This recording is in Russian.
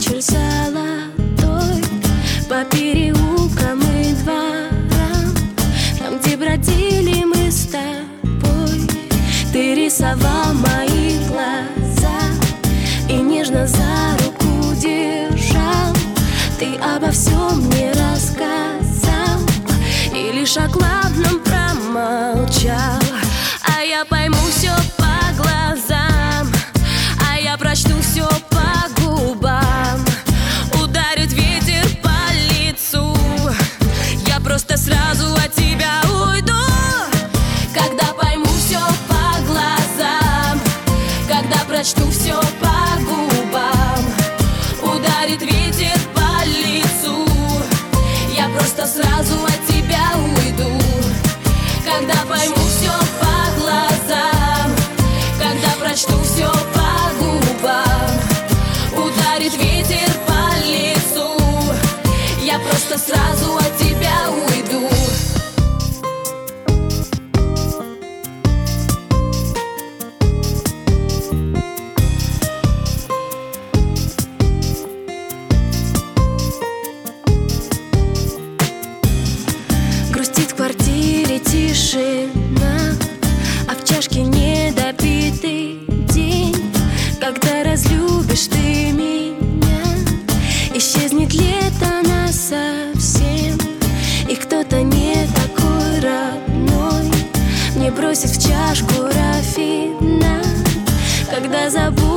вечер золотой, по переулкам и дворам, там, где бродили мы с тобой. Ты рисовал мои глаза и нежно за руку держал. Ты обо всем мне рассказал и лишь о главном промолчал. А я пойму все по глазам, а я прочту все по губам. Ударит ветер по лицу, я просто сразу от тебя уйду. Когда пойму все по глазам, когда прочту все по губам. Ударит ветер по лицу, я просто сразу от тебя уйду. Когда пойму все по глазам, когда прочту все по губам. Ударит ветер по лицу, я просто сразу от тебя уйду. Грустит в квартире тишина, а в чашке недопитый день. Когда разлюбишь ты меня, исчезнет лето насовсем, и кто-то не такой родной мне бросит в чашку рафинад. Когда забудешь